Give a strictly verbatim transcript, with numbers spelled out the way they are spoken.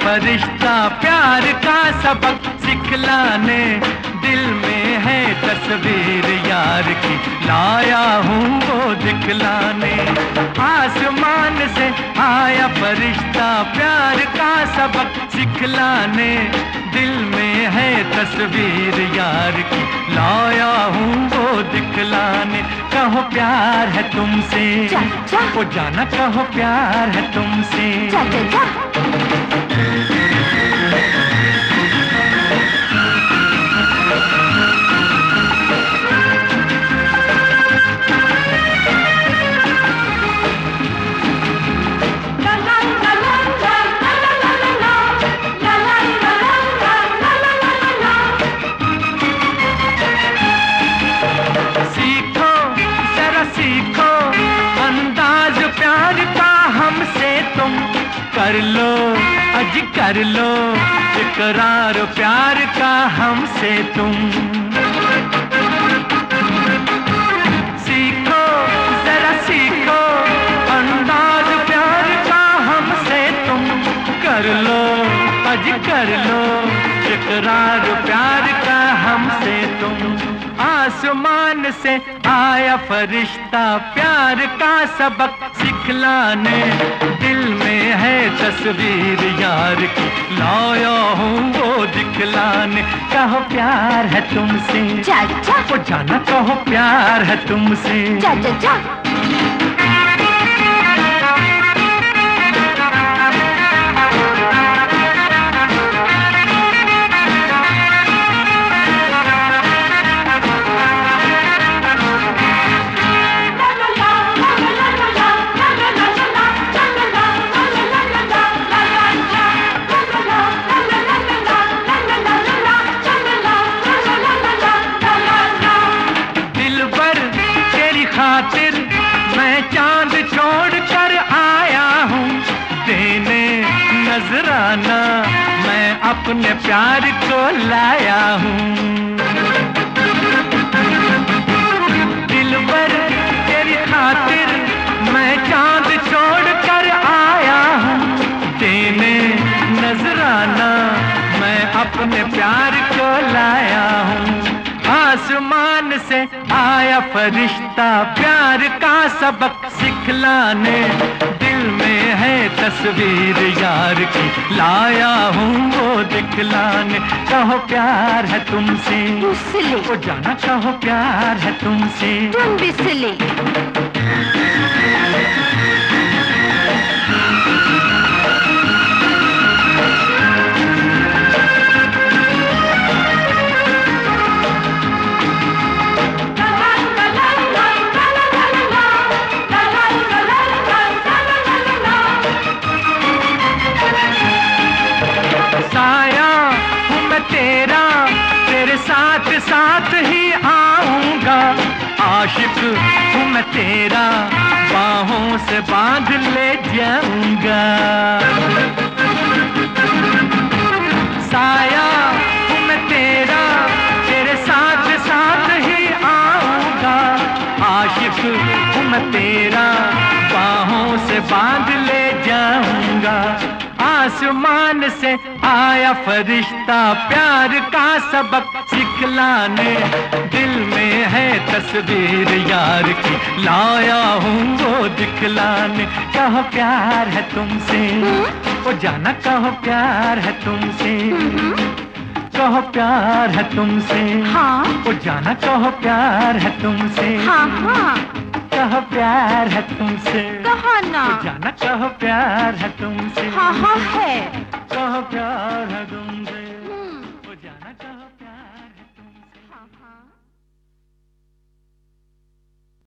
फरिश्ता प्यार का सबक सिखलाने, दिल में है तस्वीर यार की, लाया हूँ वो दिखलाने। आसमान से आया फरिश्ता प्यार का सबक सिखलाने, दिल में है तस्वीर यार की, लाया हूँ वो दिखलाने। कहो प्यार है तुमसे, जा, जा। वो जाना कहो प्यार है तुमसे। जा, जा, जा। कर लो अज कर लो इकरार प्यार का हमसे तुम। सीखो जरा सीखो अंदाज प्यार का हमसे तुम। कर लो अज कर लो इकरार प्यार का हमसे तुम। आसमान से आया फरिश्ता प्यार का सबक सिखलाने, दिल में है तस्वीर यार की, लाया हूँ वो दिखलाने। कहो प्यार है तुमसे, जा, जा। वो जाना कहो प्यार है तुमसे। जा, जा, जा। खातिर मैं चांद छोड़ कर आया हूँ, देने नजराना मैं अपने प्यार को लाया हूँ। दिलबर तेरी खातिर मैं चांद छोड़ कर आया हूँ, देने नजराना मैं अपने प्यार को लाया हूँ। आसमान से आया फरिश्ता प्यार का सबक सिखलाने, दिल में है तस्वीर यार की, लाया हूँ वो दिखलाने। कहो प्यार है तुमसे, वो जाना कहो प्यार है तुमसे। तुम बिसले साथ साथ ही आऊंगा, आशिक हूँ मैं तेरा, बाहों से बांध ले जाऊंगा। साया हूँ मैं तेरा, तेरे साथ साथ ही आऊंगा, आशिक हूँ मैं तेरा, बाहों से बांध ले जाऊंगा। आसमान से आया फरिश्ता प्यार का सबक सिखलाने, दिल में है तस्वीर यार की, लाया हूँ वो दिखलाने। कहो प्यार है तुमसे, वो जाना कहो प्यार है तुमसे। कहो प्यार है तुमसे, हाँ। वो जाना कहो प्यार है तुमसे। हाँ हाँ। कहो प्यार है तुमसे, कहो ना, वो जाना कहो प्यार है तुमसे। हाँ हाँ है।